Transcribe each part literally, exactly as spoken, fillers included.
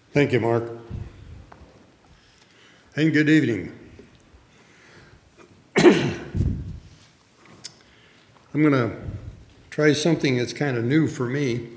Thank you, Mark. And good evening. I'm going to try something that's kind of new for me.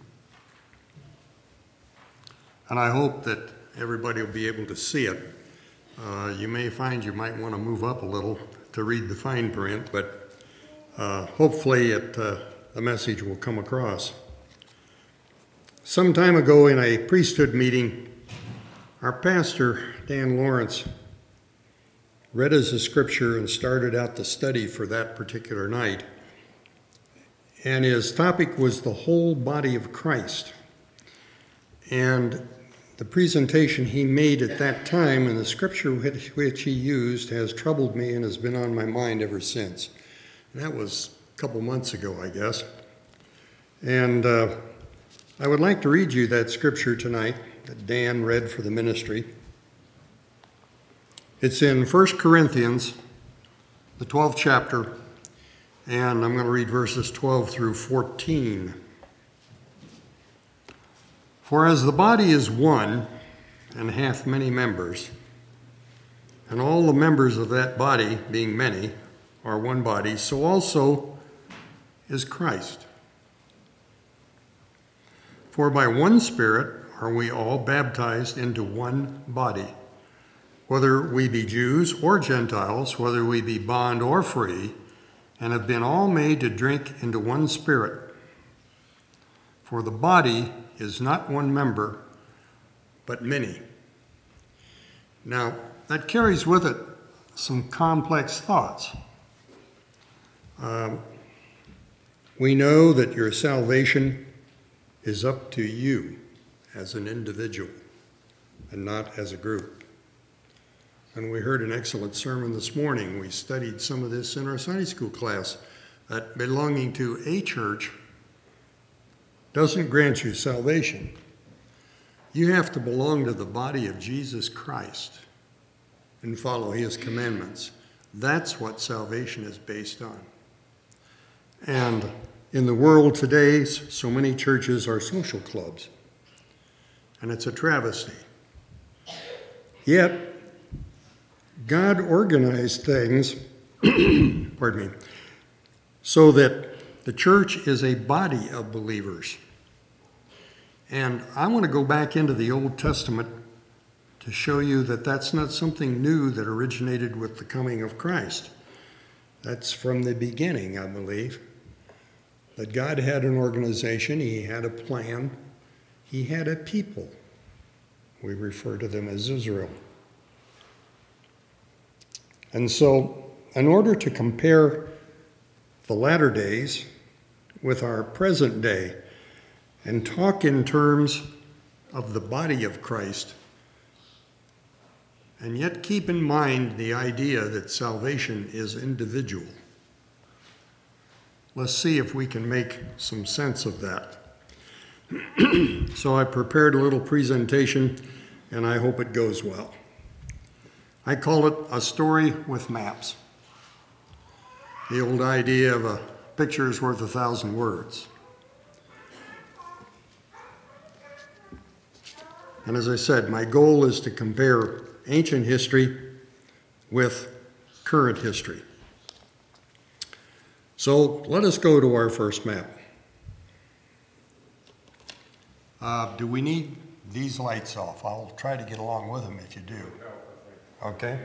And I hope that everybody will be able to see it. Uh, you may find you might want to move up a little to read the fine print, but uh, hopefully it, uh, the message will come across. Some time ago in a priesthood meeting, our pastor, Dan Lawrence, read us a scripture and started out the study for that particular night. And his topic was the whole body of Christ. And the presentation he made at that time and the scripture which, which he used has troubled me and has been on my mind ever since. And that was a couple months ago, I guess. And uh, I would like to read you that scripture tonight that Dan read for the ministry. It's in First Corinthians, the twelfth chapter, and I'm going to read verses twelve through fourteen. For as the body is one and hath many members, and all the members of that body, being many, are one body, so also is Christ. For by one Spirit are we all baptized into one body, whether we be Jews or Gentiles, whether we be bond or free, and have been all made to drink into one Spirit. For the body is not one member, but many. Now, that carries with it some complex thoughts. Um, we know that your salvation is up to you as an individual and not as a group. And we heard an excellent sermon this morning. We studied some of this in our Sunday school class, that belonging to a church doesn't grant you salvation. You have to belong to the body of Jesus Christ and follow his commandments. That's what salvation is based on. And in the world today, so many churches are social clubs, and it's a travesty. Yet, God organized things, pardon me, so that the church is a body of believers. And I want to go back into the Old Testament to show you that that's not something new that originated with the coming of Christ. That's from the beginning, I believe. That God had an organization, he had a plan, he had a people. We refer to them as Israel. And so, in order to compare the latter days with our present day and talk in terms of the body of Christ, and yet keep in mind the idea that salvation is individual, let's see if we can make some sense of that. So I prepared a little presentation, and I hope it goes well. I call it a story with maps. The old idea of a picture is worth a thousand words. And as I said, my goal is to compare ancient history with current history. So let us go to our first map. Uh, do we need these lights off? I'll try to get along with them if you do. Okay.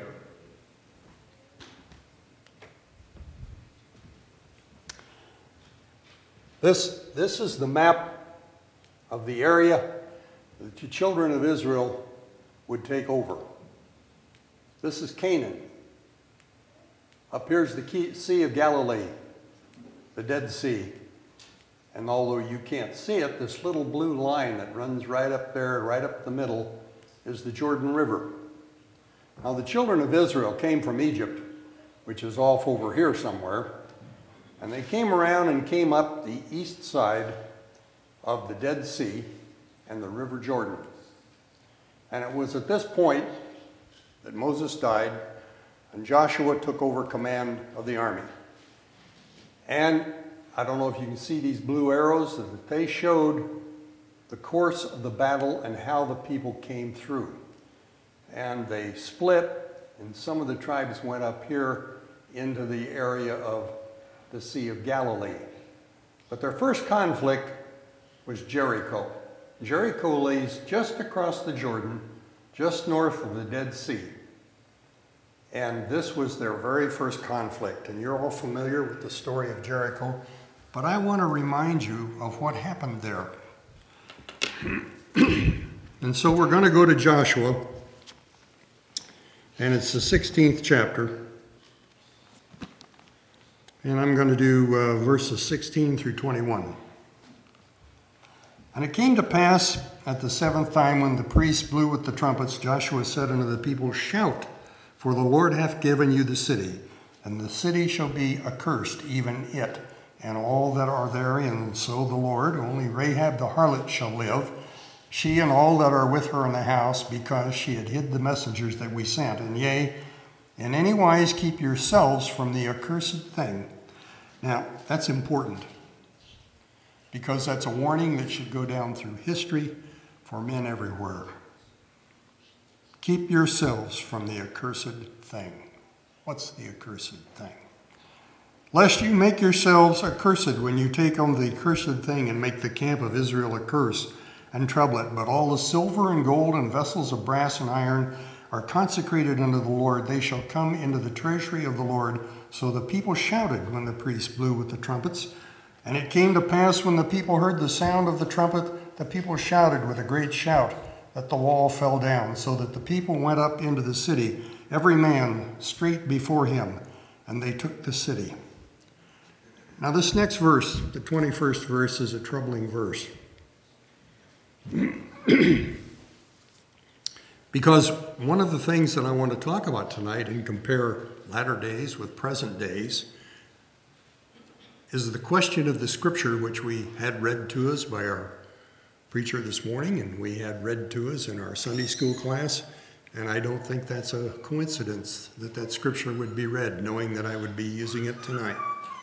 This, this is the map of the area that the children of Israel would take over. This is Canaan. Up here's the Sea of Galilee, the Dead Sea. And although you can't see it, this little blue line that runs right up there, right up the middle, is the Jordan River. Now the children of Israel came from Egypt, which is off over here somewhere, and they came around and came up the east side of the Dead Sea and the River Jordan. And it was at this point that Moses died and Joshua took over command of the army. And I don't know if you can see these blue arrows, that they showed the course of the battle and how the people came through. And they split, and some of the tribes went up here into the area of the Sea of Galilee. But their first conflict was Jericho. Jericho lays just across the Jordan, just north of the Dead Sea. And this was their very first conflict. And you're all familiar with the story of Jericho. But I want to remind you of what happened there. And so we're going to go to Joshua. And it's the sixteenth chapter. And I'm going to do uh, verses sixteen through twenty-one. And it came to pass at the seventh time when the priests blew with the trumpets, Joshua said unto the people, Shout, for the Lord hath given you the city, and the city shall be accursed, even it, and all that are therein. So the Lord, only Rahab the harlot shall live, she and all that are with her in the house, because she had hid the messengers that we sent. And yea, in any wise keep yourselves from the accursed thing. Now, that's important, because that's a warning that should go down through history for men everywhere. Keep yourselves from the accursed thing. What's the accursed thing? Lest you make yourselves accursed when you take on the accursed thing and make the camp of Israel a curse and trouble it. But all the silver and gold and vessels of brass and iron are consecrated unto the Lord. They shall come into the treasury of the Lord. So the people shouted when the priests blew with the trumpets. And it came to pass when the people heard the sound of the trumpet, the people shouted with a great shout, that the wall fell down, so that the people went up into the city, every man straight before him, and they took the city. Now this next verse, the twenty-first verse, is a troubling verse. Because one of the things that I want to talk about tonight and compare latter days with present days is the question of the scripture which we had read to us by our preacher this morning, and we had read to us in our Sunday school class, and I don't think that's a coincidence that that scripture would be read, knowing that I would be using it tonight.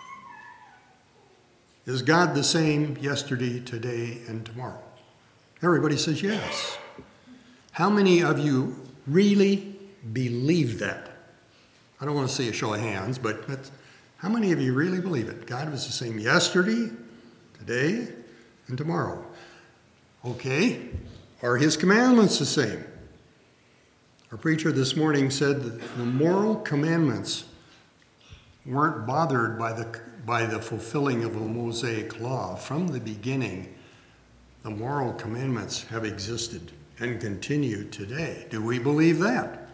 Is God the same yesterday, today, and tomorrow? Everybody says yes. How many of you really believe that? I don't want to see a show of hands, but that's, how many of you really believe it? God was the same yesterday, today, and tomorrow. Okay, are his commandments the same? Our preacher this morning said that the moral commandments weren't bothered by the, by the fulfilling of a Mosaic law. From the beginning, the moral commandments have existed and continue today. Do we believe that?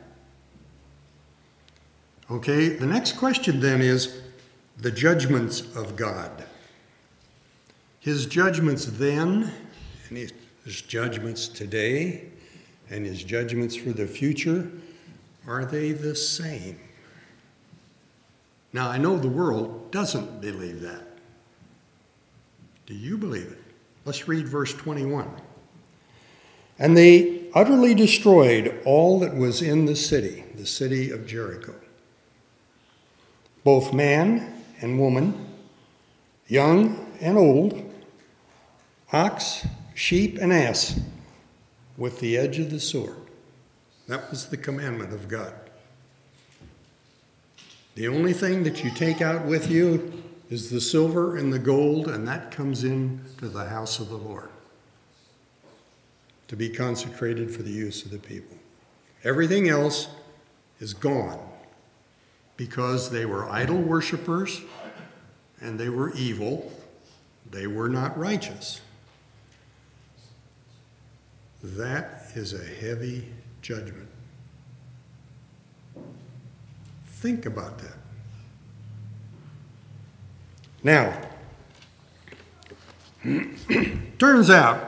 Okay, the next question then is the judgments of God. His judgments then, and his judgments today, and his judgments for the future, are they the same? Now, I know the world doesn't believe that. Do you believe it? Let's read verse twenty-one. And they utterly destroyed all that was in the city, the city of Jericho, both man and woman, young and old, ox, sheep, and ass, with the edge of the sword. That was the commandment of God. The only thing that you take out with you is the silver and the gold, and that comes in to the house of the Lord to be consecrated for the use of the people. Everything else is gone because they were idol worshipers and they were evil. They were not righteous. That is a heavy judgment. Think about that. Now, turns out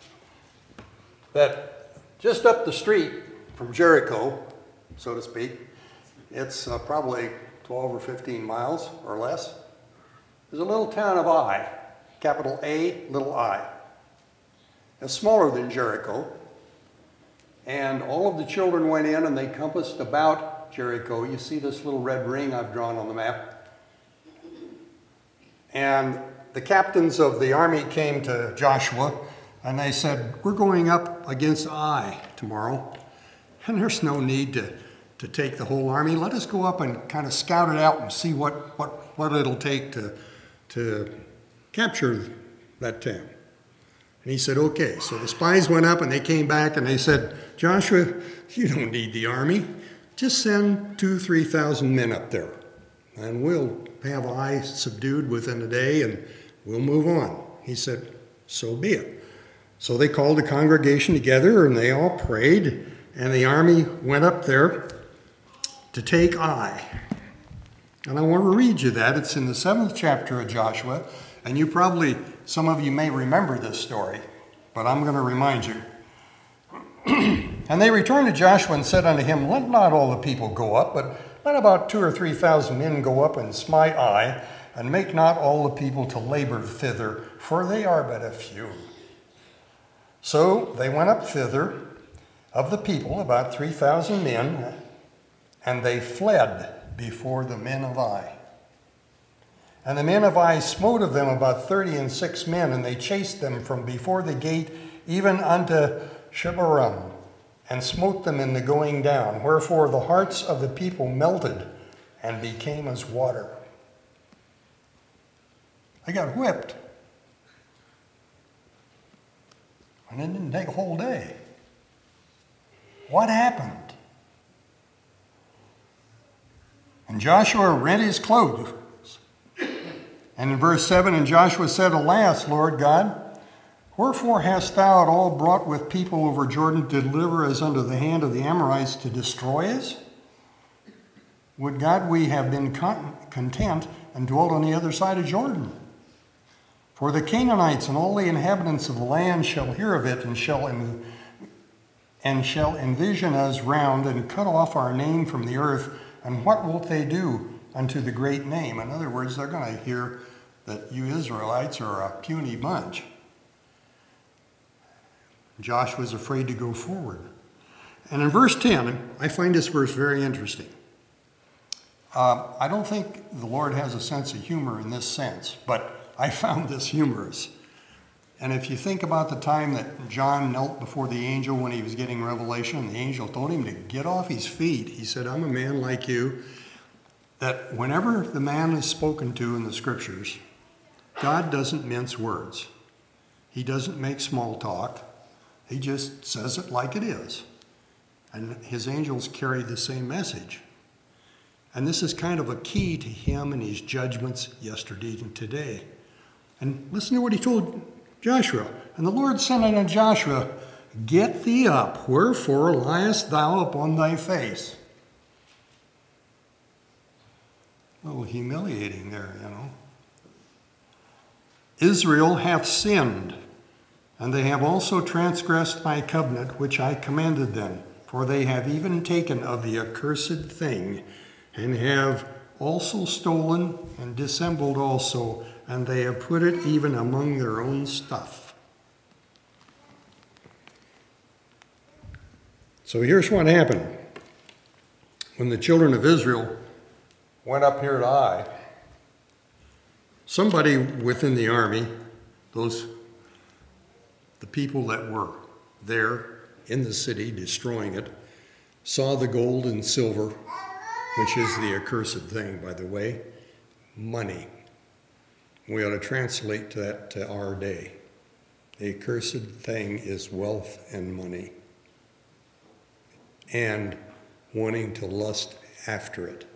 that just up the street from Jericho, so to speak, it's uh, probably twelve or fifteen miles or less, there's a little town of Ai, capital A, little I. It's smaller than Jericho, and all of the children went in and they compassed about Jericho. You see this little red ring I've drawn on the map. And the captains of the army came to Joshua And they said, we're going up against Ai tomorrow, and there's no need to, to take the whole army. Let us go up and kind of scout it out and see what, what, what it'll take to, to capture that town. And he said, okay. So the spies went up and they came back and they said, Joshua, you don't need the army. Just send two, three thousand men up there, and we'll have Ai subdued within a day and we'll move on. He said, so be it. So they called the congregation together and they all prayed, and the army went up there to take Ai. And I want to read you that. It's in the seventh chapter of Joshua, and you probably, some of you may remember this story, but I'm going to remind you. And they returned to Joshua and said unto him, let not all the people go up, but let about two or three thousand men go up and smite Ai, and make not all the people to labor thither, for they are but a few. So they went up thither, of the people about three thousand men, and they fled before the men of Ai. And the men of Ai smote of them about thirty and six men, and they chased them from before the gate even unto Shebarim, and smote them in the going down. Wherefore the hearts of the people melted and became as water. They got whipped. And it didn't take a whole day. What happened? And Joshua rent his clothes. And in verse seven, and Joshua said, alas, Lord God, wherefore hast thou it all brought with people over Jordan to deliver us unto the hand of the Amorites to destroy us? Would God we have been content and dwelt on the other side of Jordan? For the Canaanites and all the inhabitants of the land shall hear of it, and shall en- and shall envision us round, and cut off our name from the earth. And what wilt they do unto the great name? In other words, they're going to hear that you Israelites are a puny bunch. Joshua's afraid to go forward. And in verse ten, I find this verse very interesting. Uh, I don't think the Lord has a sense of humor in this sense, but I found this humorous. And if you think about the time that John knelt before the angel when he was getting revelation, and the angel told him to get off his feet. He said, I'm a man like you. That whenever the man is spoken to in the scriptures, God doesn't mince words. He doesn't make small talk. He just says it like it is. And his angels carry the same message. And this is kind of a key to him and his judgments yesterday and today. And listen to what he told Joshua. And the Lord said unto Joshua, get thee up, wherefore liest thou upon thy face? A little humiliating there, you know. Israel hath sinned, and they have also transgressed my covenant which I commanded them. For they have even taken of the accursed thing, and have also stolen and dissembled also, and they have put it even among their own stuff. So here's what happened. When the children of Israel went up here to Ai, somebody within the army, those the people that were there in the city destroying it, saw the gold and silver, which is the accursed thing, by the way, money. We ought to translate that to our day. The accursed thing is wealth and money, and wanting to lust after it.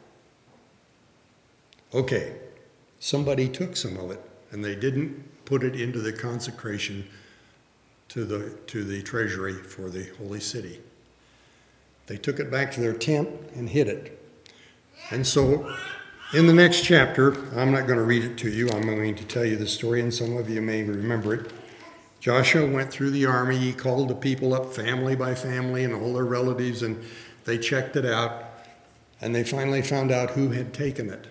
Okay, somebody took some of it, and they didn't put it into the consecration to the to the treasury for the holy city. They took it back to their tent and hid it. And so in the next chapter, I'm not going to read it to you, I'm going to tell you the story, and some of you may remember it. Joshua went through the army, he called the people up family by family and all their relatives, and they checked it out, and they finally found out who had taken it.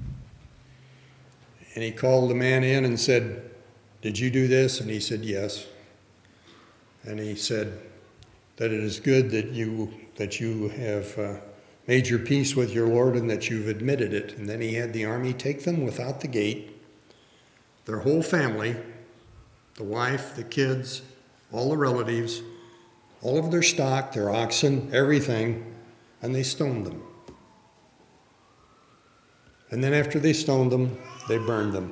And he called the man in and said, did you do this? And he said, yes. And he said that it is good that you that you have uh, made your peace with your Lord and that you've admitted it. And then he had the army take them without the gate, their whole family, the wife, the kids, all the relatives, all of their stock, their oxen, everything, and they stoned them. And then after they stoned them, they burned them.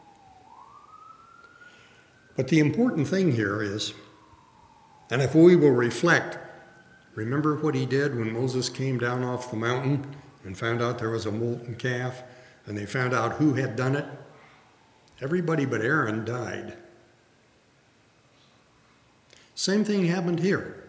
But the important thing here is, and if we will reflect, remember what he did when Moses came down off the mountain and found out there was a molten calf, and they found out who had done it? Everybody but Aaron died. Same thing happened here.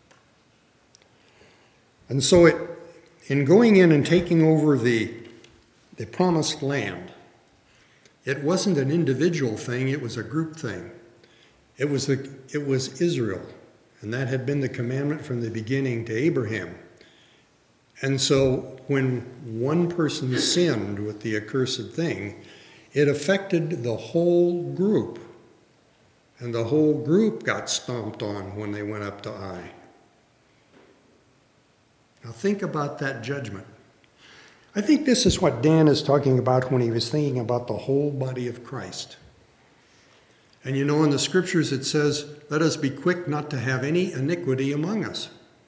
And so it, in going in and taking over the, the promised land, it wasn't an individual thing, it was a group thing. It was, the, it was Israel, and that had been the commandment from the beginning to Abraham. And so when one person sinned with the accursed thing, it affected the whole group. And the whole group got stomped on when they went up to Ai. Now think about that judgment. I think this is what Dan is talking about when he was thinking about the whole body of Christ. And you know, in the scriptures it says, let us be quick not to have any iniquity among us.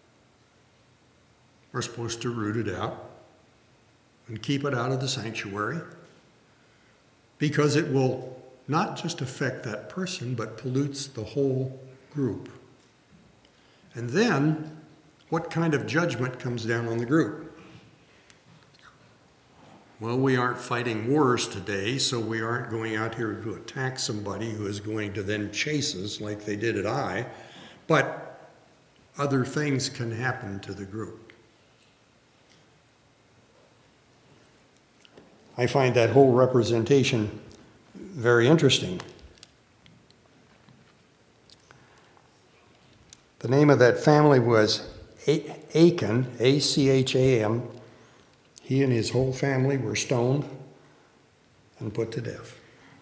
We're supposed to root it out and keep it out of the sanctuary, because it will not just affect that person, but pollutes the whole group. And then, what kind of judgment comes down on the group? Well, we aren't fighting wars today, so we aren't going out here to attack somebody who is going to then chase us like they did at Ai, but other things can happen to the group. I find that whole representation very interesting. The name of that family was Achan, A C H A M. He and his whole family were stoned and put to death.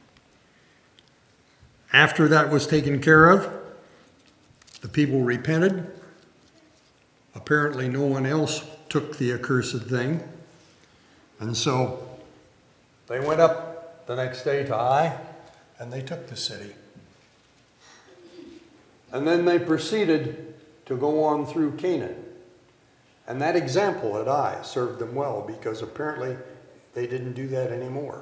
After that was taken care of, the people repented. Apparently no one else took the accursed thing. And so they went up the next day to Ai, and they took the city. And then they proceeded to go on through Canaan. And that example at Ai served them well, because apparently they didn't do that anymore.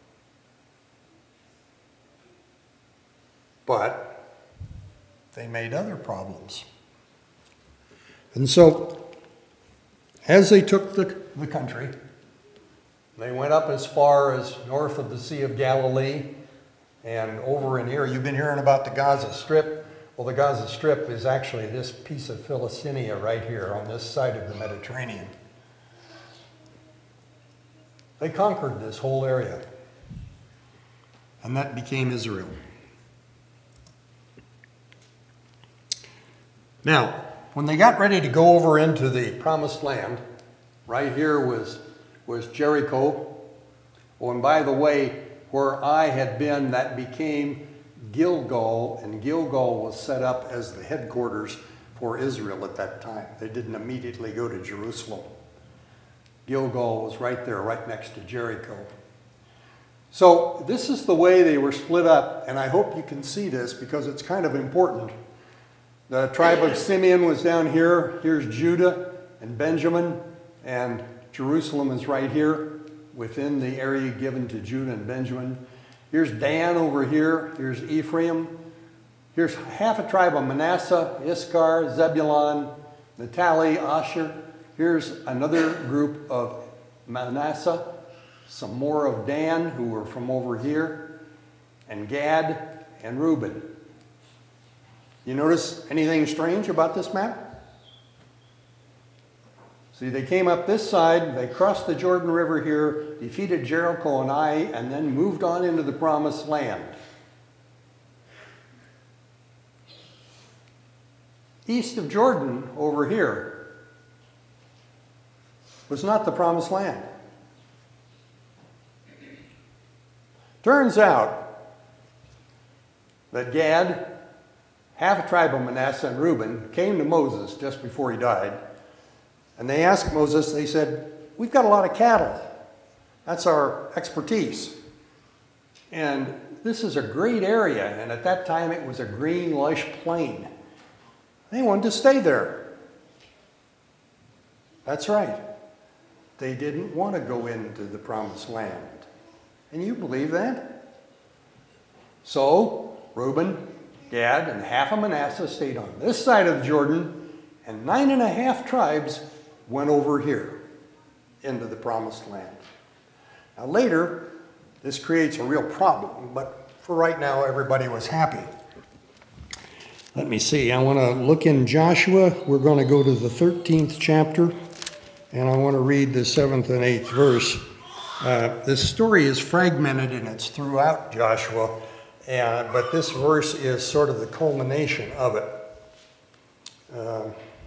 But they made other problems. And so, as they took the, the country, they went up as far as north of the Sea of Galilee and over in here. You've been hearing about the Gaza Strip. Well, the Gaza Strip is actually this piece of Philistinia right here on this side of the Mediterranean. They conquered this whole area, and that became Israel. Now, when they got ready to go over into the promised land, right here was, was Jericho. Oh, and by the way, where Ai had been, that became Gilgal, and Gilgal was set up as the headquarters for Israel at that time. They didn't immediately go to Jerusalem. Gilgal was right there, right next to Jericho. So this is the way they were split up, and I hope you can see this because it's kind of important. The tribe of Simeon was down here. Here's Judah and Benjamin, and Jerusalem is right here within the area given to Judah and Benjamin. Here's Dan over here. Here's Ephraim. Here's half a tribe of Manasseh, Issachar, Zebulun, Naphtali, Asher. Here's another group of Manasseh, some more of Dan who were from over here, and Gad and Reuben. You notice anything strange about this map? See, they came up this side, they crossed the Jordan River here, defeated Jericho and Ai, and then moved on into the promised land. East of Jordan, over here, was not the promised land. Turns out that Gad, half a tribe of Manasseh and Reuben, came to Moses just before he died. And they asked Moses, they said, we've got a lot of cattle. That's our expertise. And this is a great area, and at that time it was a green, lush plain. They wanted to stay there. That's right. They didn't want to go into the promised land. And you believe that? So, Reuben, Gad, and half of Manasseh stayed on this side of the Jordan, and nine and a half tribes went over here into the promised land. Now later, this creates a real problem, but for right now, everybody was happy. Let me see, I want to look in Joshua. We're going to go to the thirteenth chapter, and I want to read the seventh and eighth verse. Uh, this story is fragmented and it's throughout Joshua, and, but this verse is sort of the culmination of it. Uh,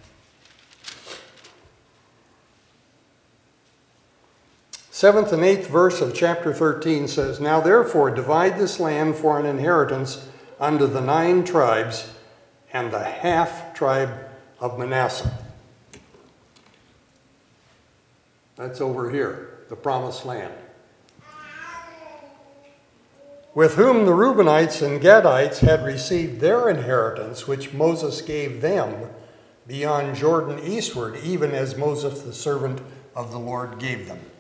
Seventh and eighth verse of chapter thirteen says, "Now therefore divide this land for an inheritance unto the nine tribes and the half tribe of Manasseh." That's over here, the promised land. "With whom the Reubenites and Gadites had received their inheritance, which Moses gave them beyond Jordan eastward, even as Moses the servant of the Lord gave them."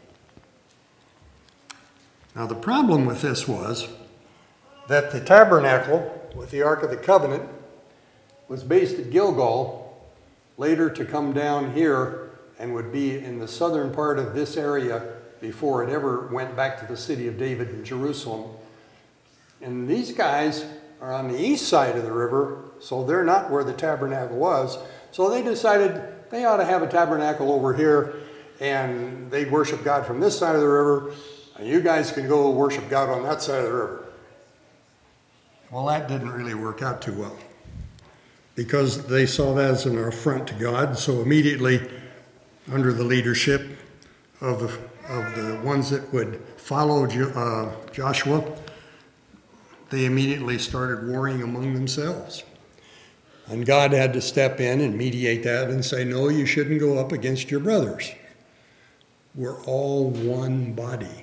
Now the problem with this was that the tabernacle with the Ark of the Covenant was based at Gilgal, later to come down here and would be in the southern part of this area before it ever went back to the city of David in Jerusalem. And these guys are on the east side of the river, so they're not where the tabernacle was. So they decided they ought to have a tabernacle over here, and they'd worship God from this side of the river, and you guys can go worship God on that side of the river. Well, that didn't really work out too well, because they saw that as an affront to God. So immediately, under the leadership of the, of the ones that would follow uh, Joshua, they immediately started warring among themselves. And God had to step in and mediate that and say, no, you shouldn't go up against your brothers. We're all one body.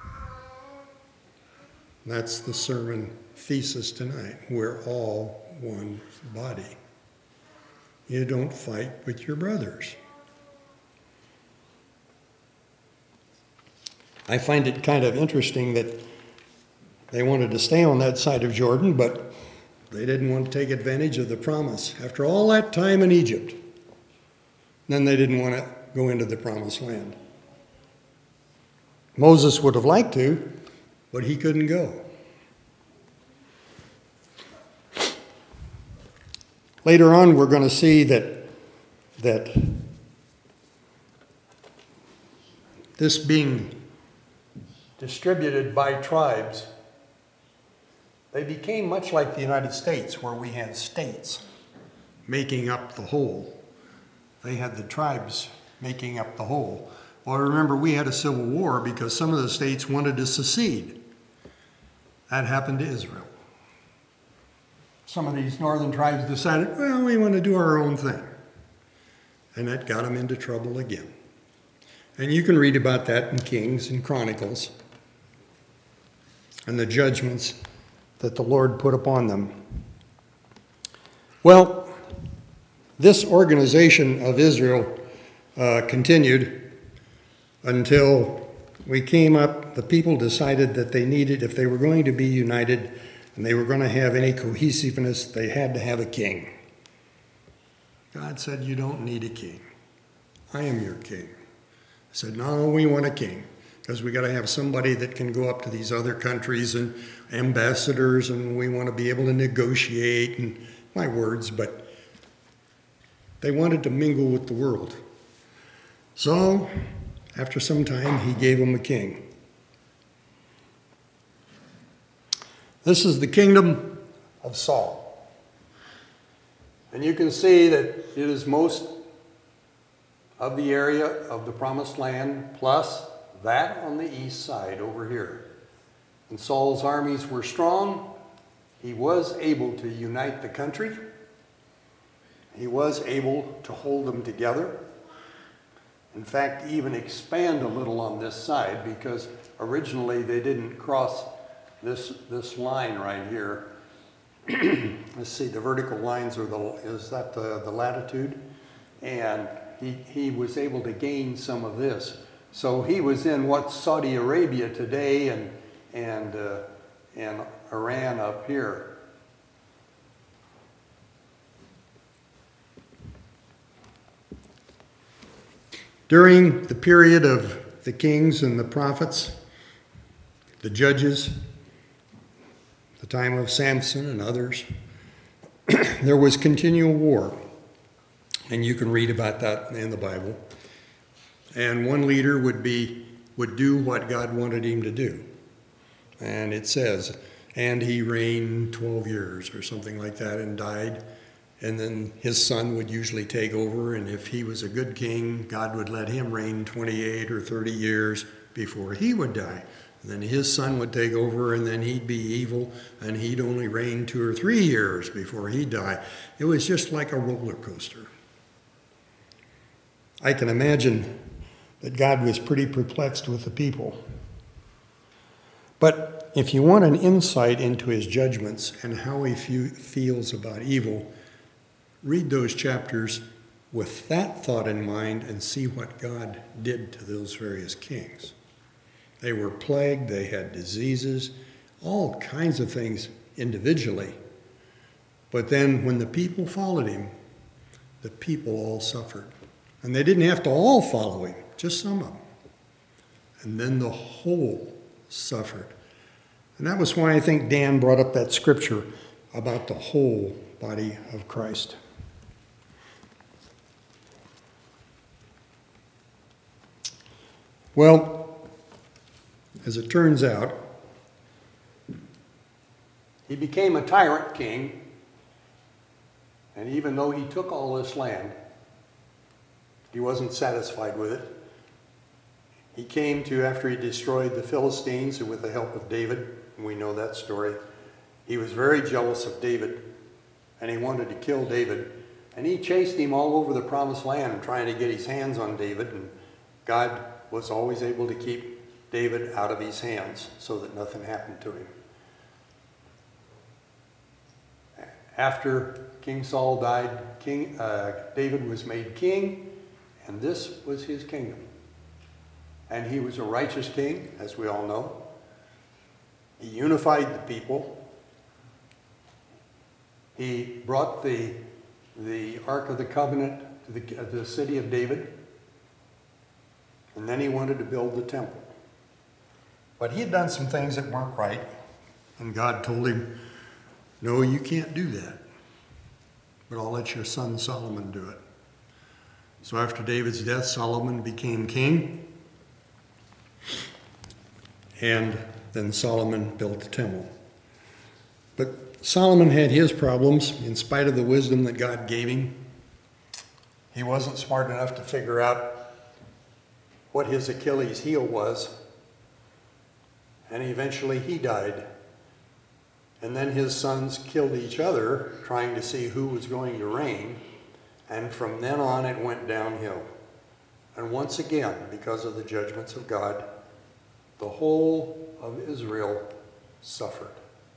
That's the sermon thesis tonight. We're all one body. You don't fight with your brothers. I find it kind of interesting that they wanted to stay on that side of Jordan, but they didn't want to take advantage of the promise. After all that time in Egypt, then they didn't want to go into the promised land. Moses would have liked to, but he couldn't go. Later on, we're going to see that, that this being distributed by tribes, they became much like the United States, where we had states making up the whole. They had the tribes making up the whole. Well, remember, we had a civil war because some of the states wanted to secede. That happened to Israel. Some of these northern tribes decided, well, we want to do our own thing. And that got them into trouble again. And you can read about that in Kings and Chronicles and the judgments that the Lord put upon them. Well, this organization of Israel uh, continued until we came up, the people decided that they needed, if they were going to be united and they were going to have any cohesiveness, they had to have a king. God said, you don't need a king. I am your king. I said, no, we want a king, because we got to have somebody that can go up to these other countries and ambassadors, and we want to be able to negotiate, and my words, but they wanted to mingle with the world. So, after some time, he gave them a king. This is the kingdom of Saul. And you can see that it is most of the area of the promised land, plus that on the east side over here. And Saul's armies were strong. He was able to unite the country. He was able to hold them together. In fact, even expand a little on this side, because originally they didn't cross this this line right here. Let's see, the vertical lines are the, is that the, the latitude? And he, he was able to gain some of this. So he was in what's Saudi Arabia today and, and, uh, and Iran up here. During the period of the kings and the prophets, the judges, the time of Samson and others, there was continual war. And you can read about that in the Bible. And one leader would be would do what God wanted him to do. And it says, and he reigned twelve years or something like that and died. And then his son would usually take over, and if he was a good king, God would let him reign twenty-eight or thirty years before he would die. And then his son would take over, and then he'd be evil, and he'd only reign two or three years before he'd die. It was just like a roller coaster. I can imagine that God was pretty perplexed with the people. But if you want an insight into his judgments and how he feels about evil, read those chapters with that thought in mind and see what God did to those various kings. They were plagued, they had diseases, all kinds of things individually. But then when the people followed him, the people all suffered. And they didn't have to all follow him, just some of them. And then the whole suffered. And that was why I think Dan brought up that scripture about the whole body of Christ. Well, as it turns out, he became a tyrant king, and even though he took all this land, he wasn't satisfied with it. He came to, after he destroyed the Philistines with the help of David, and we know that story, he was very jealous of David, and he wanted to kill David, and he chased him all over the promised land trying to get his hands on David, and God was always able to keep David out of his hands so that nothing happened to him. After King Saul died, King uh, David was made king, and this was his kingdom. And he was a righteous king, as we all know. He unified the people. He brought the, the Ark of the Covenant to the, uh, the city of David. And then he wanted to build the temple. But he had done some things that weren't right. And God told him, no, you can't do that. But I'll let your son Solomon do it. So after David's death, Solomon became king. And then Solomon built the temple. But Solomon had his problems in spite of the wisdom that God gave him. He wasn't smart enough to figure out what his Achilles heel was. And eventually he died. And then his sons killed each other, trying to see who was going to reign. And from then on, it went downhill. And once again, because of the judgments of God, the whole of Israel suffered.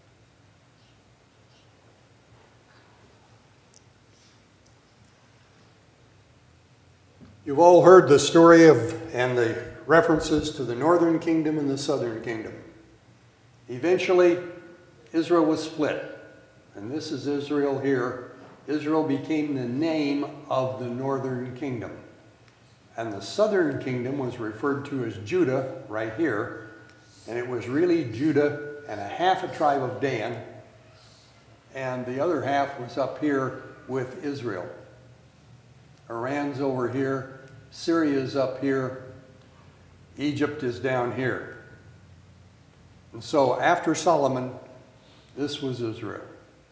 You've all heard the story of and the references to the northern kingdom and the southern kingdom. Eventually, Israel was split. And this is Israel here. Israel became the name of the northern kingdom. And the southern kingdom was referred to as Judah right here. And it was really Judah and a half a tribe of Dan. And the other half was up here with Israel. Iran's over here. Syria's up here. Egypt is down here. And so after Solomon, this was Israel.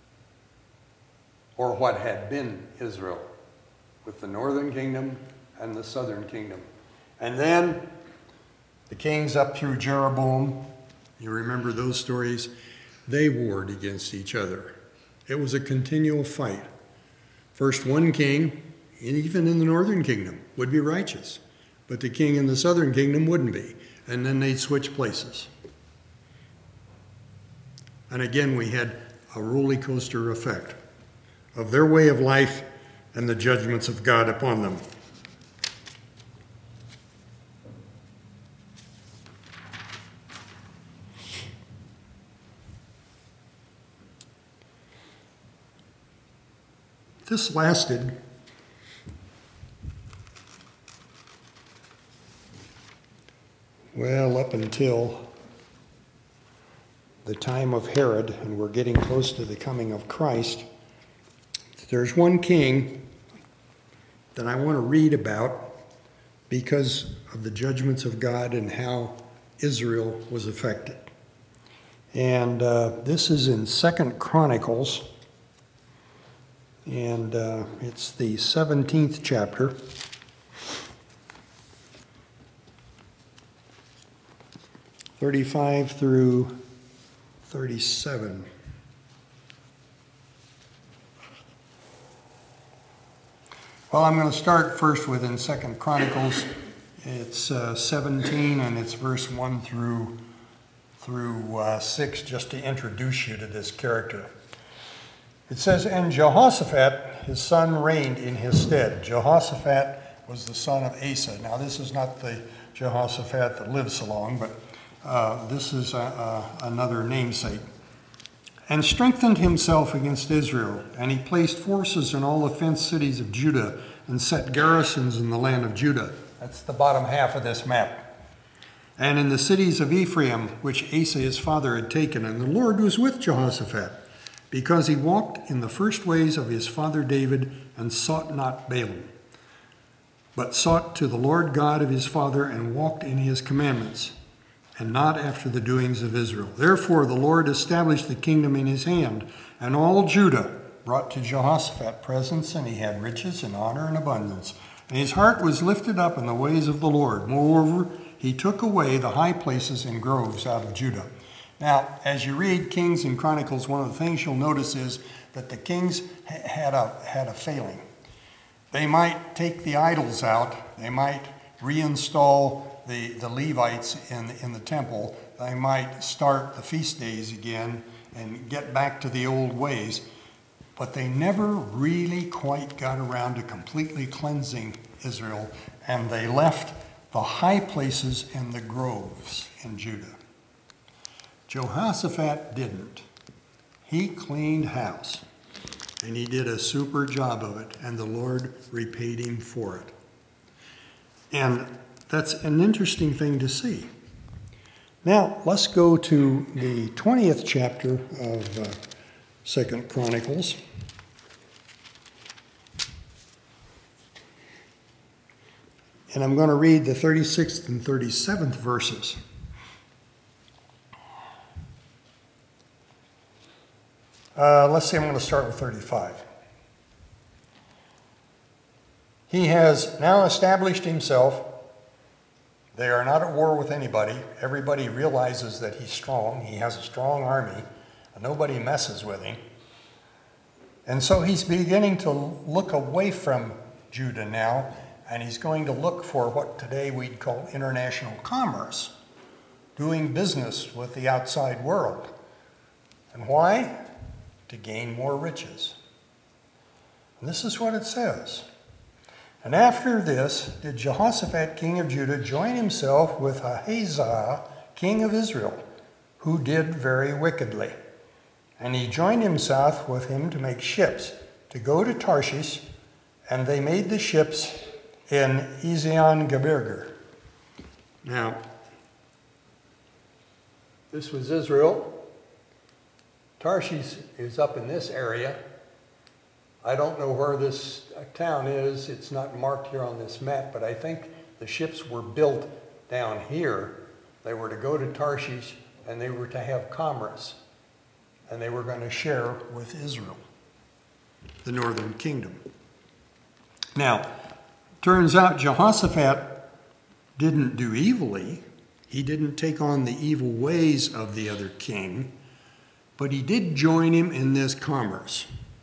Or what had been Israel, with the northern kingdom and the southern kingdom. And then the kings up through Jeroboam, you remember those stories, they warred against each other. It was a continual fight. First, one king, and even in the northern kingdom, would be righteous, but the king in the southern kingdom wouldn't be, and then they'd switch places. And again, we had a roller coaster effect of their way of life and the judgments of God upon them. This lasted well up until the time of Herod, and we're getting close to the coming of Christ. There's one king that I want to read about because of the judgments of God and how Israel was affected. And uh, this is in Second Chronicles, and uh, it's the seventeenth chapter. thirty-five through thirty-seven. Well, I'm going to start first with in Second Chronicles. It's uh, seventeen, and it's verse one through through uh, six, just to introduce you to this character. It says, "And Jehoshaphat, his son, reigned in his stead." Jehoshaphat was the son of Asa. Now, this is not the Jehoshaphat that lives so long, but uh, this is a, a, another namesake. "And strengthened himself against Israel, and he placed forces in all the fenced cities of Judah, and set garrisons in the land of Judah." That's the bottom half of this map. "And in the cities of Ephraim, which Asa his father had taken. And the Lord was with Jehoshaphat, because he walked in the first ways of his father David, and sought not Baalim, but sought to the Lord God of his father, and walked in his commandments, and not after the doings of Israel. Therefore the Lord established the kingdom in his hand, and all Judah brought to Jehoshaphat presents, and he had riches and honor and abundance. And his heart was lifted up in the ways of the Lord. Moreover, he took away the high places and groves out of Judah." Now, as you read Kings and Chronicles, one of the things you'll notice is that the kings ha- had a had a failing. They might take the idols out. They might reinstall the, the Levites in, in the temple. They might start the feast days again and get back to the old ways. But they never really quite got around to completely cleansing Israel, and they left the high places and the groves in Judah. Jehoshaphat didn't. He cleaned house, and he did a super job of it, and the Lord repaid him for it. And that's an interesting thing to see. Now, let's go to the twentieth chapter of uh, Second Chronicles. And I'm going to read the thirty-sixth and thirty-seventh verses. Uh, let's see, I'm going to start with thirty-five. "He has now established himself. They are not at war with anybody. Everybody realizes that he's strong. He has a strong army, and nobody messes with him. And so he's beginning to look away from Judah now, and he's going to look for what today we'd call international commerce, doing business with the outside world. And why? To gain more riches. And this is what it says. And after this did Jehoshaphat, king of Judah, join himself with Ahaziah, king of Israel, who did very wickedly. And he joined himself with him to make ships, to go to Tarshish, and they made the ships in Ezion-Geber." Now, this was Israel. Tarshish is up in this area. I don't know where this town is. It's not marked here on this map, but I think the ships were built down here. They were to go to Tarshish, and they were to have commerce, and they were going to share with Israel, the northern kingdom. Now, turns out Jehoshaphat didn't do evilly. He didn't take on the evil ways of the other king, but he did join him in this commerce.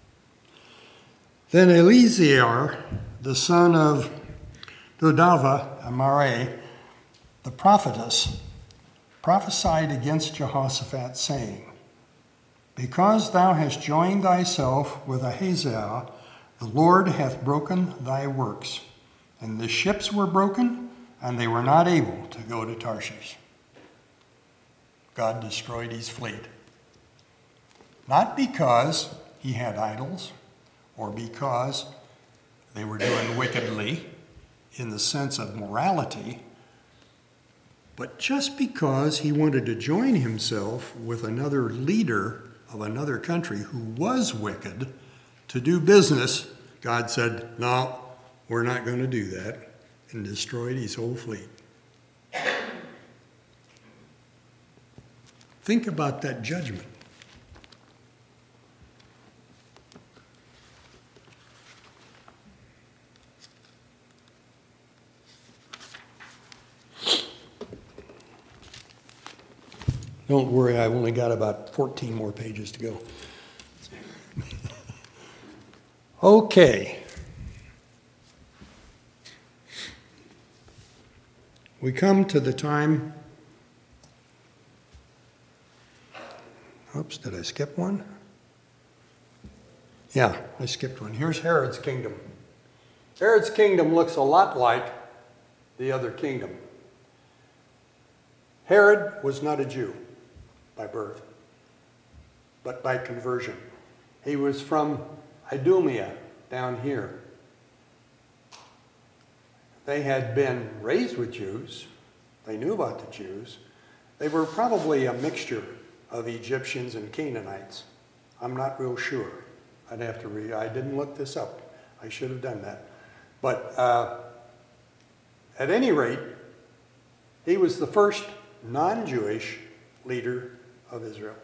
Then Eleazar, the son of Dodava Amare, the prophetess, prophesied against Jehoshaphat, saying, Because thou hast joined thyself with Ahaziah, the Lord hath broken thy works. And the ships were broken, and they were not able to go to Tarshish. God destroyed his fleet. Not because he had idols, or because they were doing wickedly in the sense of morality, but just because he wanted to join himself with another leader of another country who was wicked to do business. God said, no, we're not going to do that, and destroyed his whole fleet. Think about that judgment. Don't worry, I've only got about fourteen more pages to go. Okay. We come to the time. Oops, did I skip one? Yeah, I skipped one. Here's Herod's kingdom. Herod's kingdom looks a lot like the other kingdom. Herod was not a Jew by birth, but by conversion. He was from Idumea down here. They had been raised with Jews. They knew about the Jews. They were probably a mixture of Egyptians and Canaanites. I'm not real sure. I'd have to read. I didn't look this up. I should have done that. But uh, at any rate, he was the first non-Jewish leader of Israel.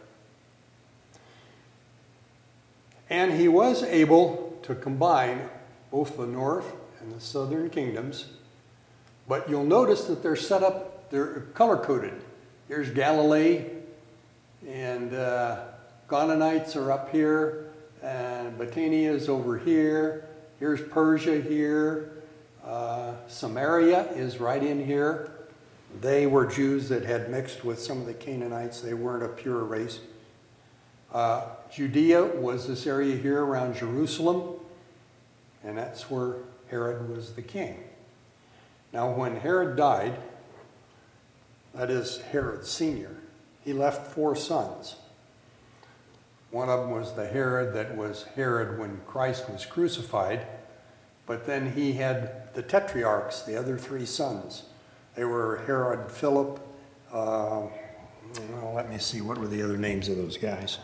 And he was able to combine both the north and the southern kingdoms. But you'll notice that they're set up, they're color-coded. Here's Galilee, and uh, Canaanites are up here, and Bathania is over here. Here's Persia here. Uh, Samaria is right in here. They were Jews that had mixed with some of the Canaanites. They weren't a pure race. Uh, Judea was this area here around Jerusalem, and that's where Herod was the king. Now, when Herod died, that is Herod Senior, he left four sons. One of them was the Herod that was Herod when Christ was crucified, but then he had the tetrarchs, the other three sons. They were Herod Philip. Uh, well, let me see, what were the other names of those guys?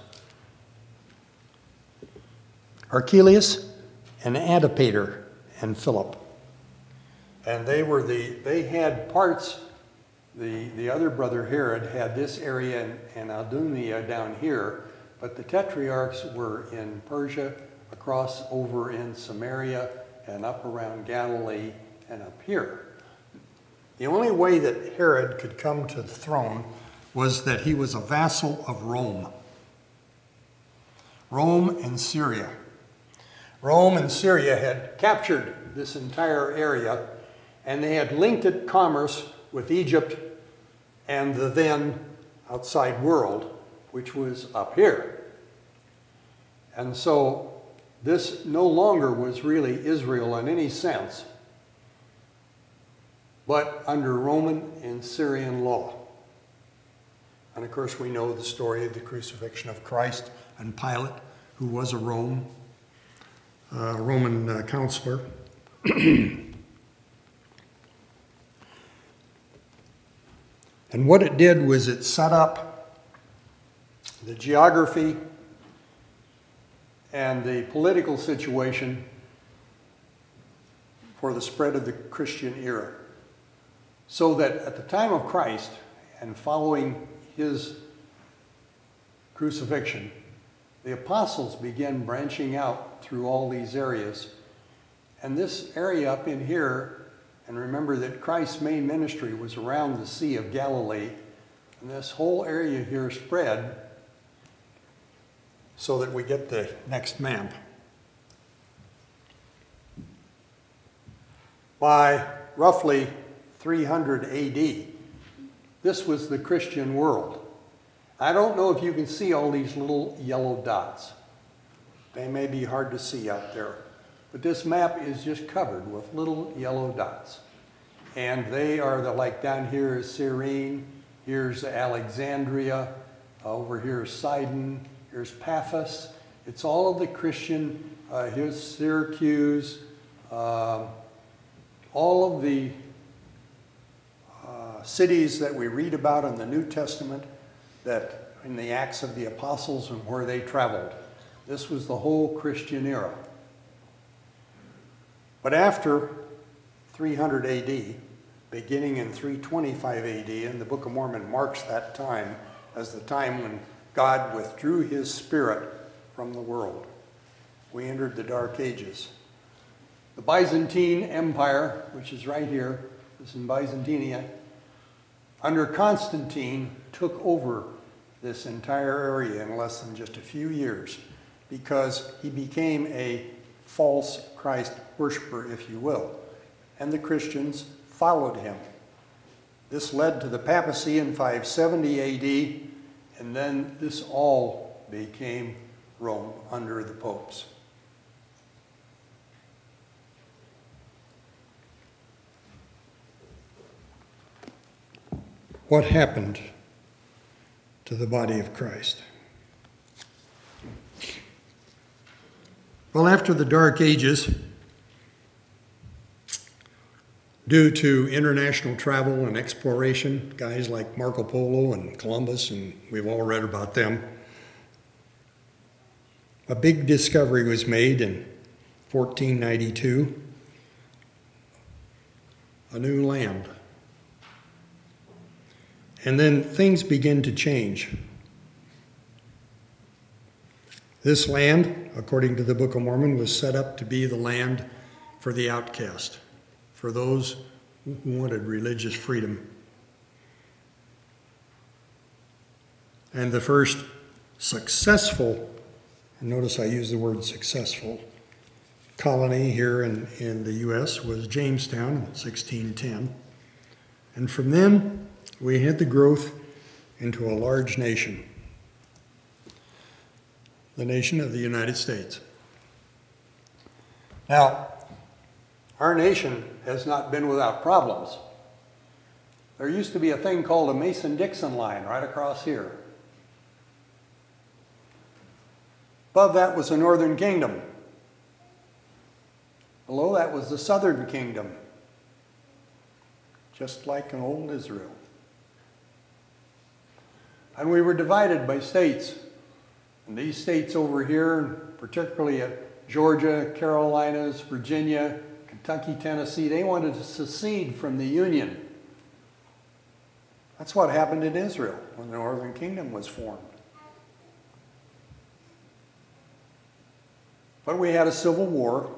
Archelaus and Antipater and Philip. And they were the, they had parts, the, the other brother Herod had this area in, in Idumea down here, but the tetrarchs were in Persia, across over in Samaria, and up around Galilee, and up here. The only way that Herod could come to the throne was that he was a vassal of Rome. Rome and Syria. Rome and Syria had captured this entire area, and they had linked it commerce with Egypt and the then outside world, which was up here. And so this no longer was really Israel in any sense, but under Roman and Syrian law. And of course we know the story of the crucifixion of Christ and Pilate, who was a Rome, uh, Roman uh, counselor. And what it did was it set up the geography and the political situation for the spread of the Christian era. So that at the time of Christ and following his crucifixion, the apostles began branching out through all these areas. And this area up in here, and remember that Christ's main ministry was around the Sea of Galilee, and this whole area here spread so that we get the next map. By roughly three hundred A D, this was the Christian world. I don't know if you can see all these little yellow dots. They may be hard to see out there, but this map is just covered with little yellow dots. And they are the, like down here is Cyrene, here's Alexandria, over here is Sidon, here's Paphos. It's all of the Christian, uh, here's Syracuse, uh, all of the uh, cities that we read about in the New Testament, that in the Acts of the Apostles and where they traveled. This was the whole Christian era. But after three hundred A D, beginning in three twenty-five A D, and the Book of Mormon marks that time as the time when God withdrew his spirit from the world. We entered the Dark Ages. The Byzantine Empire, which is right here, this is in Byzantinia, under Constantine, took over this entire area in less than just a few years because he became a false Christ worshiper, if you will, and the Christians followed him. This led to the papacy in five seventy A D, and then this all became Rome under the popes. What happened to the body of Christ? Well, after the Dark Ages, due to international travel and exploration, guys like Marco Polo and Columbus, and we've all read about them, a big discovery was made in fourteen ninety-two, a new land. And then things begin to change. This land, according to the Book of Mormon, was set up to be the land for the outcast, for those who wanted religious freedom. And the first successful, and notice I use the word successful, colony here in, in the U S was Jamestown in sixteen ten. And from then, we had the growth into a large nation, the nation of the United States. Now, our nation has not been without problems. There used to be a thing called a Mason-Dixon line right across here. Above that was the Northern Kingdom. Below that was the Southern Kingdom, just like in old Israel. And we were divided by states. And these states over here, particularly at Georgia, Carolinas, Virginia, Kentucky, Tennessee, they wanted to secede from the Union. That's what happened in Israel when the Northern Kingdom was formed. But we had a civil war.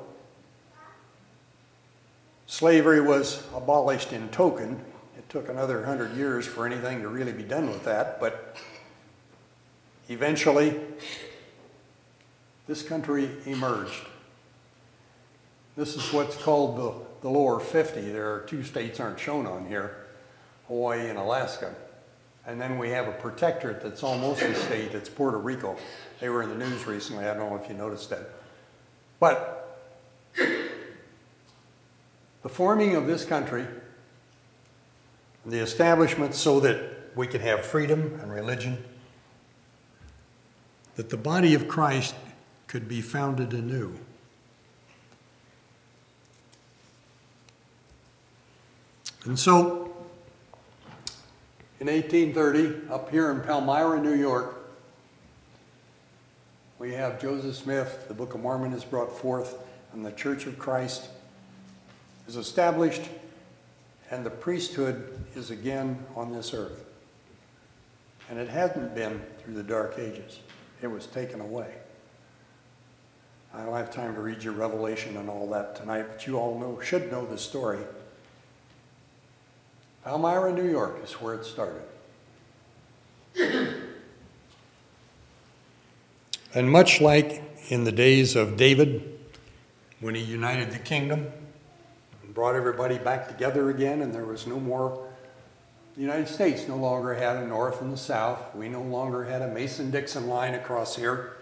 Slavery was abolished in token. It took another hundred years for anything to really be done with that, but eventually this country emerged. This is what's called the, the lower fifty. There are two states aren't shown on here, Hawaii and Alaska. And then we have a protectorate that's almost a state, it's Puerto Rico. They were in the news recently, I don't know if you noticed that. But the forming of this country, the establishment so that we could have freedom and religion, that the body of Christ could be founded anew. And so, in eighteen thirty, up here in Palmyra, New York, we have Joseph Smith, the Book of Mormon is brought forth, and the Church of Christ is established, and the priesthood is again on this earth. And it hasn't been through the Dark Ages. It was taken away. I don't have time to read your Revelation and all that tonight, but you all know, should know the story. Palmyra, New York is where it started. And much like in the days of David, when he united the kingdom and brought everybody back together again, and there was no more The United States no longer had a north and the south. We no longer had a Mason-Dixon line across here.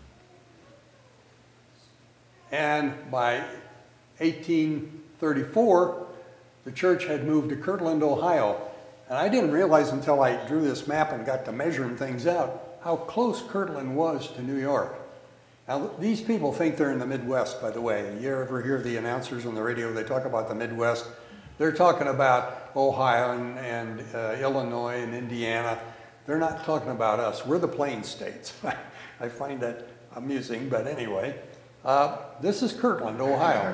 And by eighteen thirty-four, the church had moved to Kirtland, Ohio. And I didn't realize until I drew this map and got to measuring things out how close Kirtland was to New York. Now, these people think they're in the Midwest, by the way. You ever hear the announcers on the radio, they talk about the Midwest? They're talking about Ohio and, and uh, Illinois and Indiana. They're not talking about us. We're the Plain States. I find that amusing, but anyway. Uh, this is Kirtland, Ohio.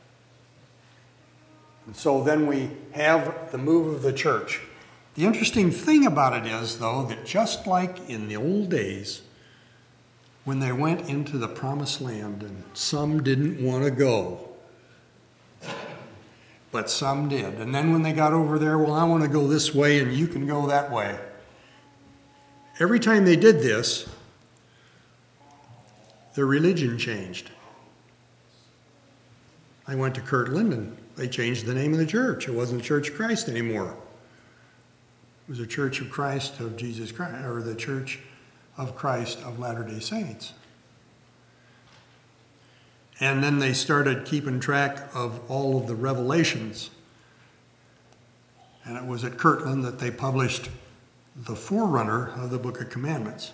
And so then we have the move of the church. The interesting thing about it is, though, that just like in the old days, when they went into the promised land, and some didn't want to go, but some did. And then when they got over there, well, I want to go this way and you can go that way. Every time they did this, their religion changed. I went to Kirtland and they changed the name of the church. It wasn't the Church of Christ anymore. It was the Church of Christ of Jesus Christ, or the Church of Christ of Latter-day Saints. And then they started keeping track of all of the revelations. And it was at Kirtland that they published the forerunner of the Book of Commandments.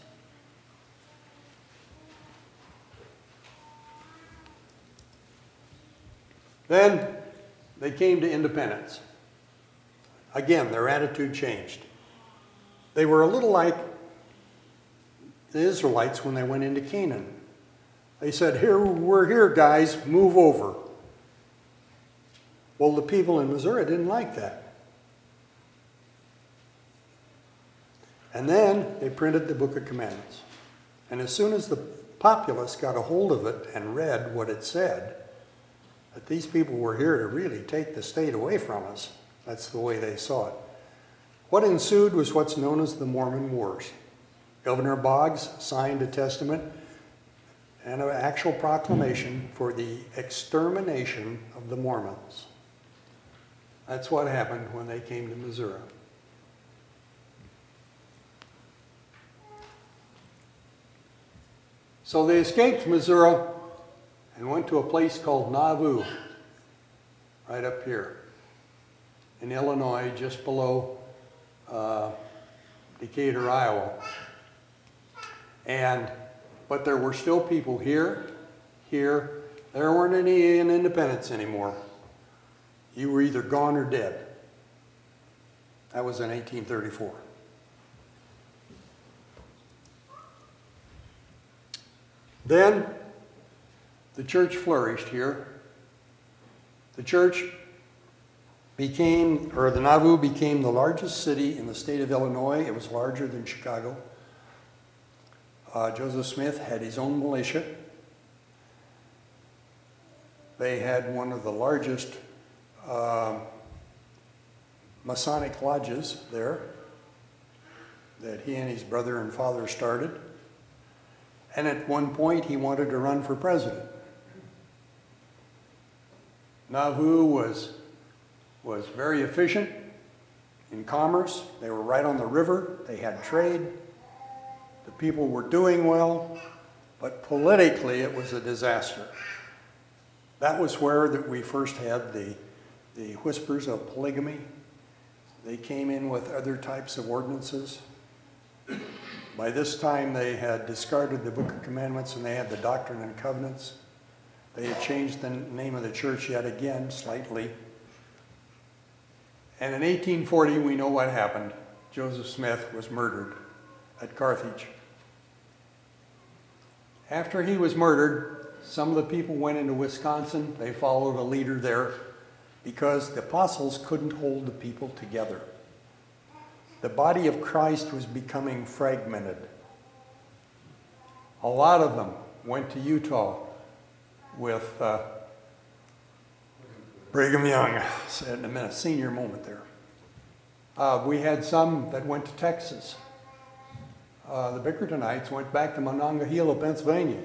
Then they came to independence. Again, their attitude changed. They were a little like the Israelites when they went into Canaan. They said, here, we're here, guys, move over. Well, the people in Missouri didn't like that. And then they printed the Book of Commandments. And as soon as the populace got a hold of it and read what it said, that these people were here to really take the state away from us, that's the way they saw it. What ensued was what's known as the Mormon Wars. Governor Boggs signed a testament and an actual proclamation for the extermination of the Mormons. That's what happened when they came to Missouri. So they escaped Missouri and went to a place called Nauvoo, right up here in Illinois, just below uh, Decatur, Iowa. And But there were still people here, here. There weren't any in Independence anymore. You were either gone or dead. That was in eighteen thirty-four. Then the church flourished here. The church became, or the Nauvoo became the largest city in the state of Illinois. It was larger than Chicago. Uh, Joseph Smith had his own militia. They had one of the largest uh, Masonic lodges there that he and his brother and father started. And at one point, he wanted to run for president. Nauvoo was, was very efficient in commerce. They were right on the river. They had trade. The people were doing well, but politically it was a disaster. That was where that we first had the, the whispers of polygamy. They came in with other types of ordinances. By this time they had discarded the Book of Commandments and they had the Doctrine and Covenants. They had changed the name of the church yet again, slightly. And in eighteen forty, we know what happened. Joseph Smith was murdered at Carthage. After he was murdered, some of the people went into Wisconsin. They followed a leader there because the apostles couldn't hold the people together. The body of Christ was becoming fragmented. A lot of them went to Utah with uh, Brigham Young. In a minute, senior moment there. Uh, we had some that went to Texas. Uh, the Bickertonites went back to Monongahela, Pennsylvania.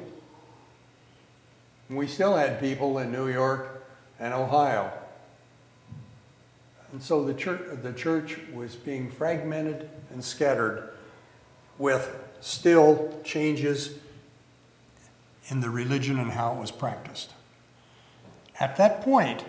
And we still had people in New York and Ohio. And so the church, the church was being fragmented and scattered with still changes in the religion and how it was practiced. At that point,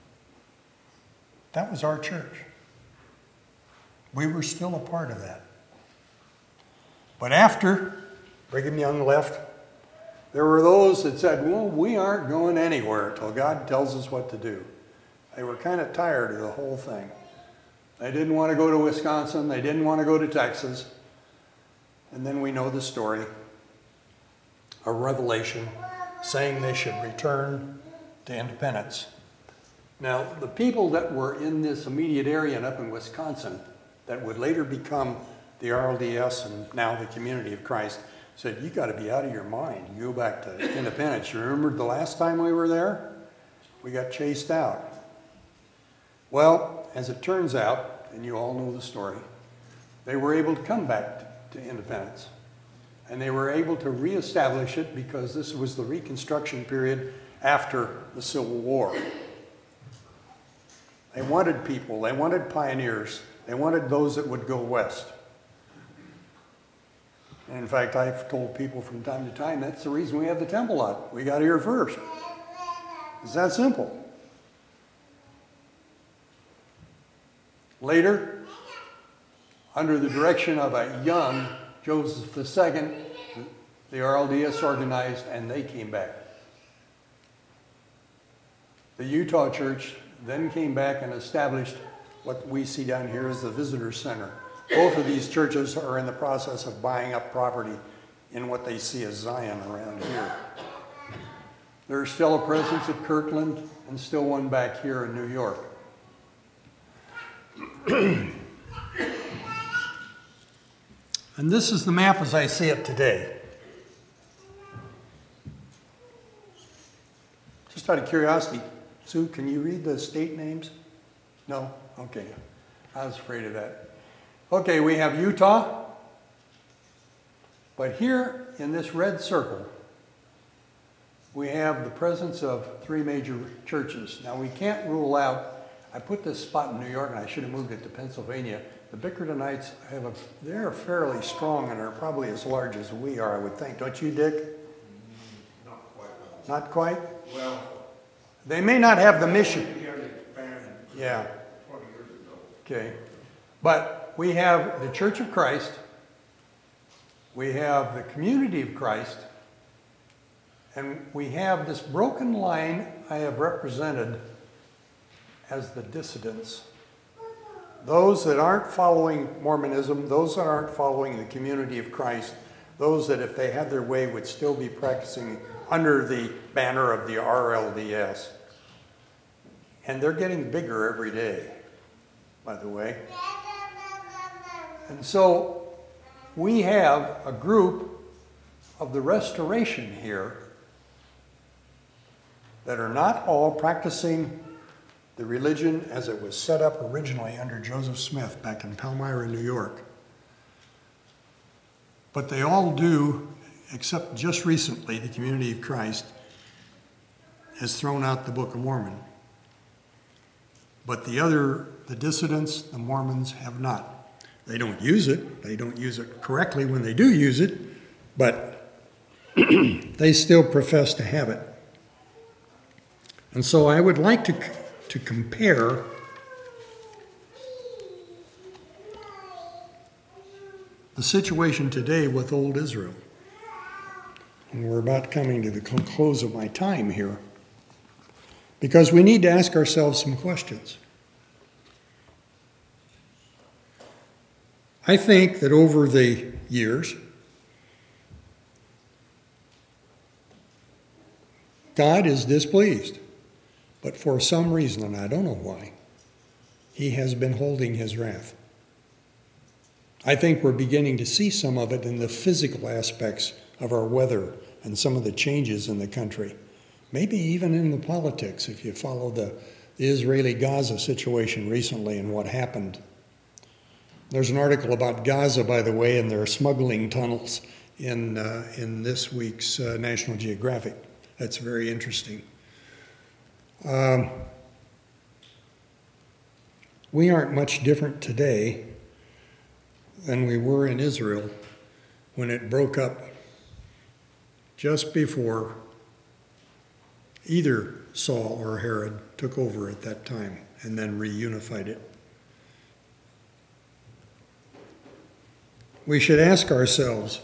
that was our church. We were still a part of that. But after Brigham Young left, there were those that said, well, we aren't going anywhere until God tells us what to do. They were kind of tired of the whole thing. They didn't want to go to Wisconsin. They didn't want to go to Texas. And then we know the story. A revelation saying they should return to independence. Now, the people that were in this immediate area and up in Wisconsin that would later become the R L D S and now the Community of Christ said, you got to be out of your mind. You go back to independence. You remember the last time we were there? We got chased out. Well, as it turns out, and you all know the story, they were able to come back to independence. And they were able to reestablish it because this was the Reconstruction period after the Civil War. They wanted people, they wanted pioneers, they wanted those that would go west. And in fact, I've told people from time to time, that's the reason we have the temple lot. We got here first. It's that simple. Later, under the direction of a young Joseph the Second, the R L D S organized and they came back. The Utah church then came back and established what we see down here as the Visitor Center. Both of these churches are in the process of buying up property in what they see as Zion around here. There's still a presence at Kirkland and still one back here in New York. And this is the map as I see it today. Just out of curiosity, Sue, can you read the state names? No? Okay. I was afraid of that. Okay, we have Utah. But here in this red circle, we have the presence of three major churches. Now we can't rule out, I put this spot in New York and I should have moved it to Pennsylvania. The Bickertonites have a, they're fairly strong and are probably as large as we are, I would think. Don't you, Dick? Not quite. Not quite? Well, they may not have the mission. Yeah. twenty years ago. Okay. But we have the Church of Christ. We have the Community of Christ. And we have this broken line I have represented as the dissidents. Those that aren't following Mormonism, those that aren't following the Community of Christ, those that if they had their way would still be practicing under the banner of the R L D S. And they're getting bigger every day, by the way. And so we have a group of the restoration here that are not all practicing the religion as it was set up originally under Joseph Smith back in Palmyra, New York. But they all do, except just recently, the Community of Christ has thrown out the Book of Mormon. But the other, the dissidents, the Mormons, have not. They don't use it. They don't use it correctly when they do use it, but they still profess to have it. And so I would like to, to compare the situation today with old Israel. And we're about coming to the close of my time here, because we need to ask ourselves some questions. I think that over the years, God is displeased, but for some reason, and I don't know why, he has been holding his wrath. I think we're beginning to see some of it in the physical aspects of our weather and some of the changes in the country. Maybe even in the politics, if you follow the, the Israeli-Gaza situation recently and what happened. There's an article about Gaza, by the way, and their smuggling tunnels in, uh, in this week's uh, National Geographic. That's very interesting. Um, we aren't much different today than we were in Israel when it broke up just before either Saul or Herod took over at that time and then reunified it. We should ask ourselves,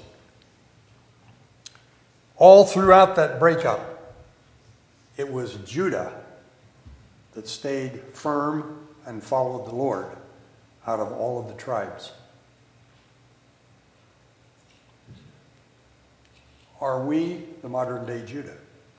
all throughout that breakup, it was Judah that stayed firm and followed the Lord out of all of the tribes. Are we the modern day Judah?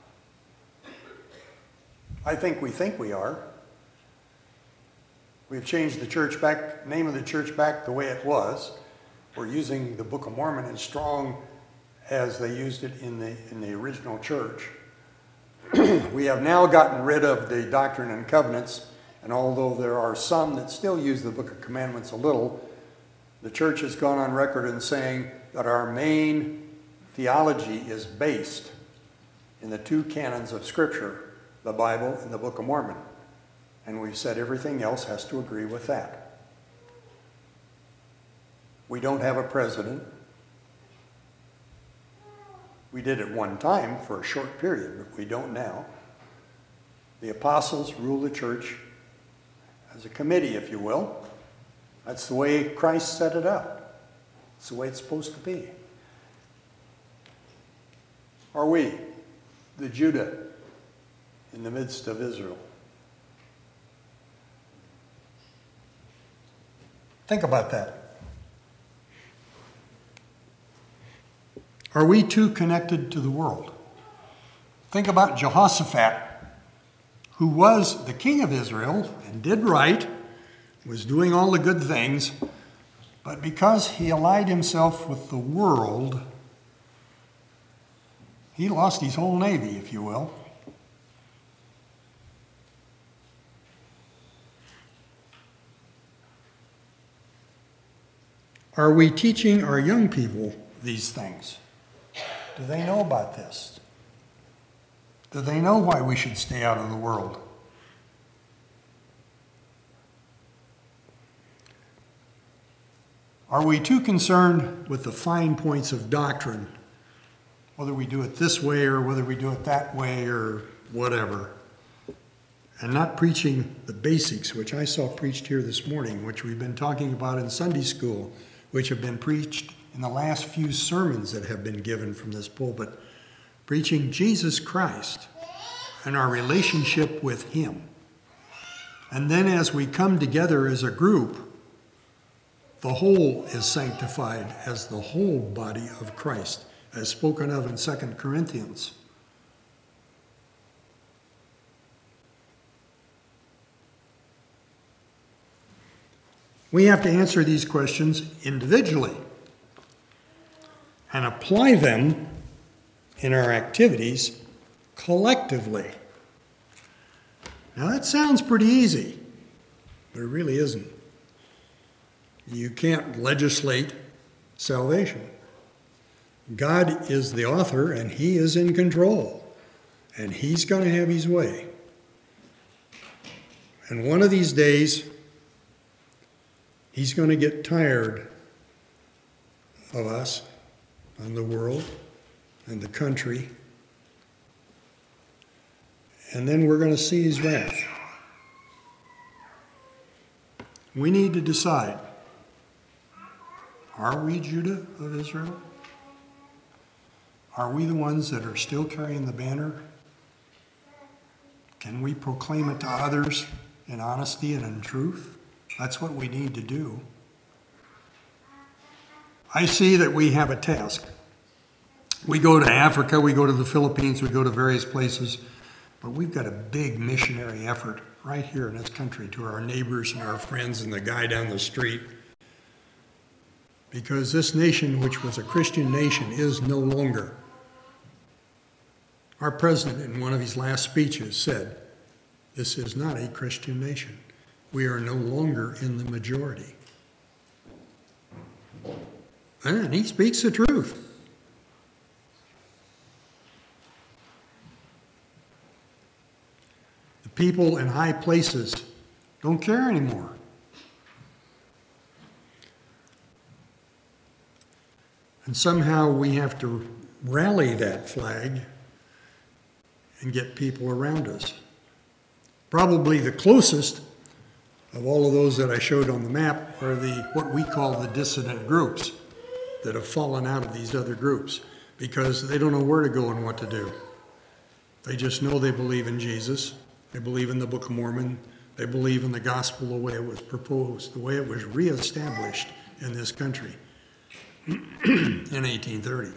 I think we think we are. We've changed the church back, name of the church back the way it was. We're using the Book of Mormon as strong as they used it in the, in the original church. We have now gotten rid of the Doctrine and Covenants, and although there are some that still use the Book of Commandments a little, the church has gone on record in saying that our main theology is based in the two canons of Scripture, the Bible and the Book of Mormon. And we've said everything else has to agree with that. We don't have a president. We did at one time for a short period, but we don't now. The apostles rule the church as a committee, if you will. That's the way Christ set it up. It's the way it's supposed to be. Are we the Judah in the midst of Israel? Think about that. Are we too connected to the world? Think about Jehoshaphat, who was the king of Israel and did right, was doing all the good things, but because he allied himself with the world, he lost his whole navy, if you will. Are we teaching our young people these things? Do they know about this? Do they know why we should stay out of the world? Are we too concerned with the fine points of doctrine, whether we do it this way or whether we do it that way or whatever, and not preaching the basics, which I saw preached here this morning, which we've been talking about in Sunday school, which have been preached in the last few sermons that have been given from this pulpit, preaching Jesus Christ and our relationship with him. And then as we come together as a group, the whole is sanctified as the whole body of Christ, as spoken of in Second Corinthians. We have to answer these questions individually and apply them in our activities collectively. Now that sounds pretty easy, but it really isn't. You can't legislate salvation. God is the author and he is in control, and he's going to have his way. And one of these days, he's going to get tired of us and the world and the country. And then we're going to see his wrath. We need to decide, are we Judah of Israel? Are we the ones that are still carrying the banner? Can we proclaim it to others in honesty and in truth? That's what we need to do. I see that we have a task. We go to Africa, we go to the Philippines, we go to various places, but we've got a big missionary effort right here in this country to our neighbors and our friends and the guy down the street. Because this nation, which was a Christian nation, is no longer. Our president, in one of his last speeches, said, "This is not a Christian nation. We are no longer in the majority." And he speaks the truth. The people in high places don't care anymore And somehow we have to rally that flag and get people around us. Probably the closest of all of those that I showed on the map are the, what we call the dissident groups that have fallen out of these other groups because they don't know where to go and what to do. They just know they believe in Jesus. They believe in the Book of Mormon. They believe in the gospel the way it was proposed, the way it was reestablished in this country in eighteen thirty.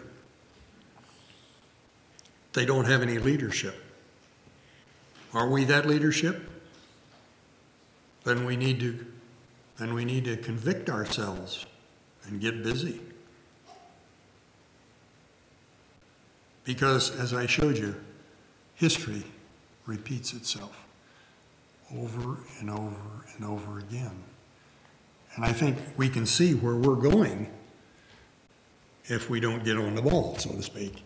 They don't have any leadership. Are we that leadership? Then we need to, then we need to convict ourselves and get busy. Because, as I showed you, history repeats itself over and over and over again. And I think we can see where we're going if we don't get on the ball, so to speak.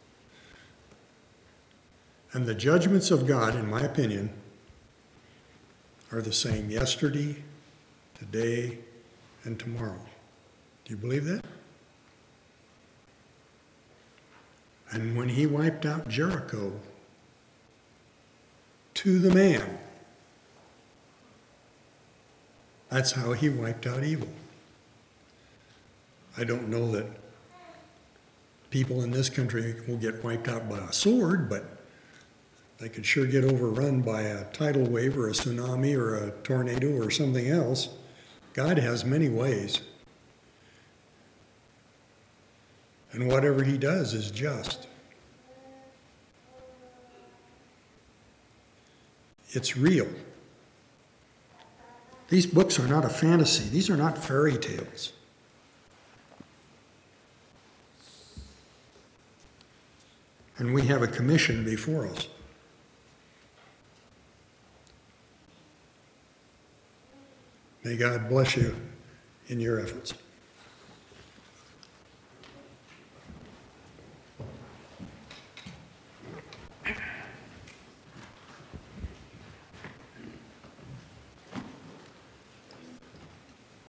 And the judgments of God, in my opinion, are the same yesterday, today, and tomorrow. Do you believe that? And when he wiped out Jericho, to the man, that's how he wiped out evil. I don't know that people in this country will get wiped out by a sword, but they could sure get overrun by a tidal wave or a tsunami or a tornado or something else. God has many ways. And whatever he does is just. It's real. These books are not a fantasy. These are not fairy tales. And we have a commission before us. May God bless you in your efforts.